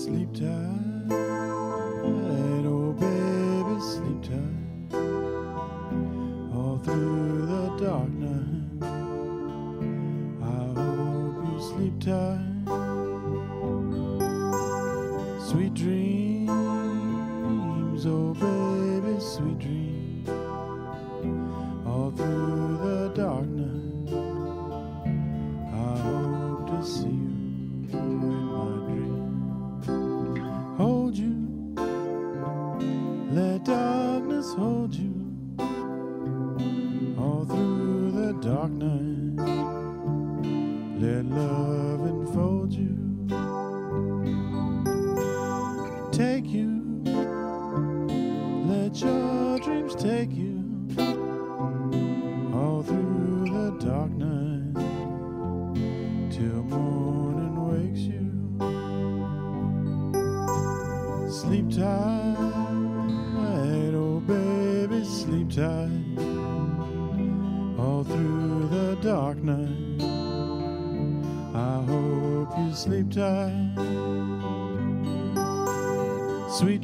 Sleep tight, oh baby, sleep tight. All through the dark night, I hope you sleep tight. Sweet dreams, oh baby, sweet dreams. All through the dark night, I hope to see you in my dreams. Hold you, let darkness hold you. All through the dark night, let love enfold you. Take you, let your dreams take you. All through the dark night, till morning wakes you. Sleep tight, oh baby, sleep tight. All through the dark night, I hope you sleep tight. Sweet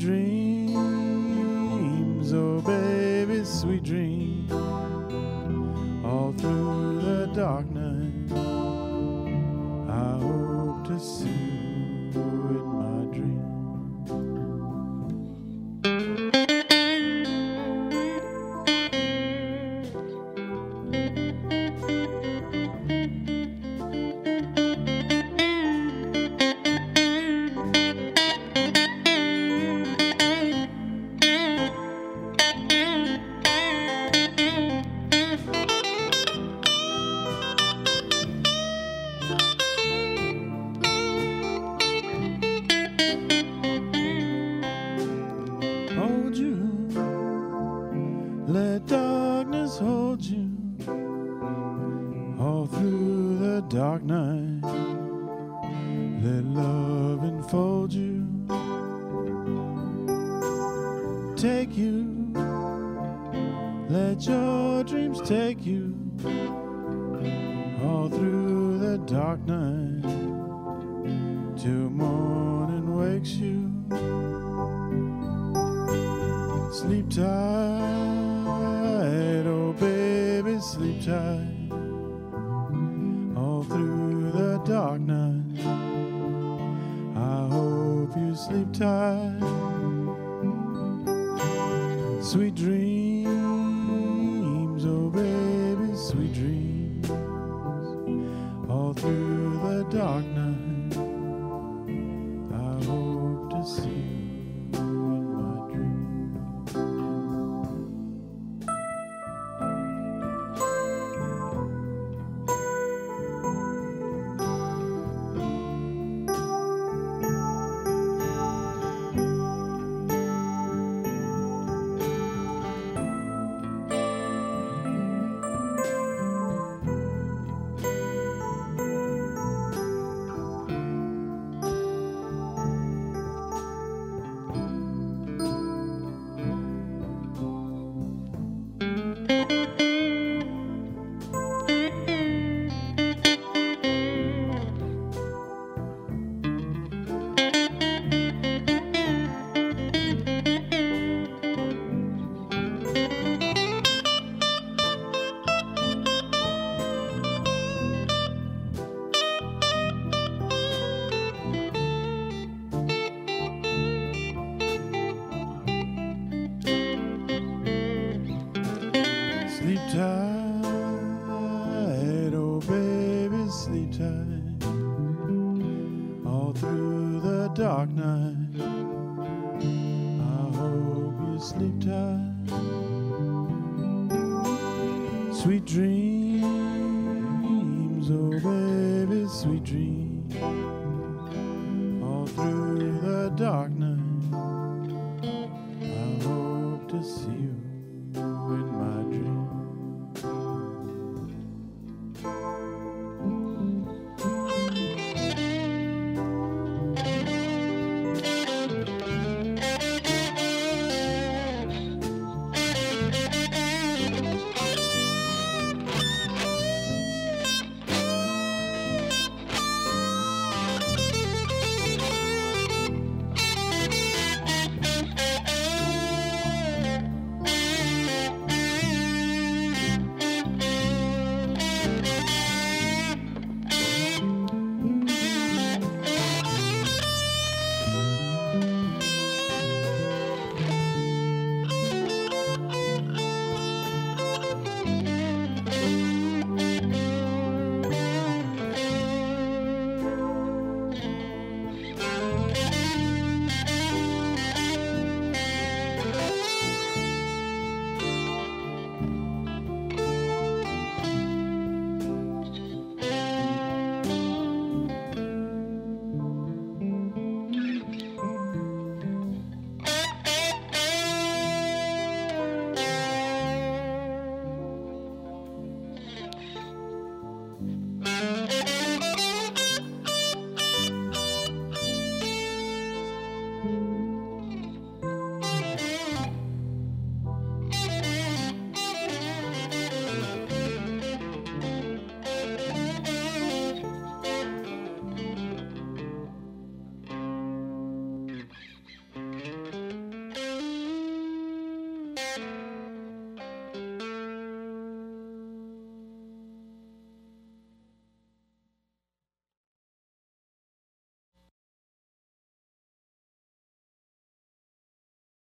dreams, oh baby, sweet dreams. All through the dark night, I hope to see you in my dreams. Hold you, let darkness hold you. All through the dark night, let love enfold you. Take you, let your dreams take you. All through the dark night, till morning wakes you. Sleep tight, oh baby, sleep tight. All through the dark night, I hope you sleep tight. Sweet dreams, oh baby, sweet dreams. All through the dark night, I hope to see you in my dreams. Sleep tight, oh baby, sleep tight. All through the dark night, I hope you sleep tight. Sweet dreams, oh baby, sweet dreams. All through the dark night, I hope to see you